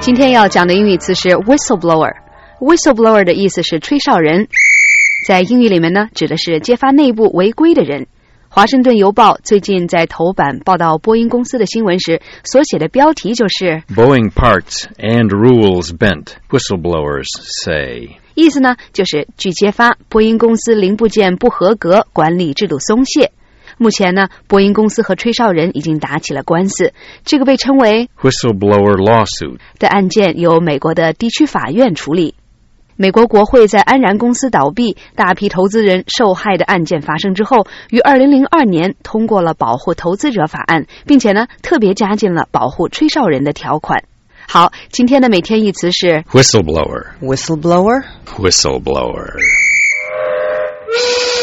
今天要讲的英语词是 whistleblower。whistleblower 的意思是吹哨人，在英语里面呢，指的是揭发内部违规的人。华盛顿邮报最近在头版报道波音公司的新闻时，所写的标题就是 Boeing parts and rules bent, whistleblowers say。 意思呢，就是据揭发，波音公司零部件不合格，管理制度松懈。目前呢，波音公司和吹哨人已经打起了官司，这个被称为 whistleblower lawsuit 的案件由美国的地区法院处理。美国国会在安然公司倒闭、大批投资人受害的案件发生之后，于2002年通过了保护投资者法案，并且呢，特别加进了保护吹哨人的条款。好，今天的每天一词是 whistleblower Whistleblower whistleblower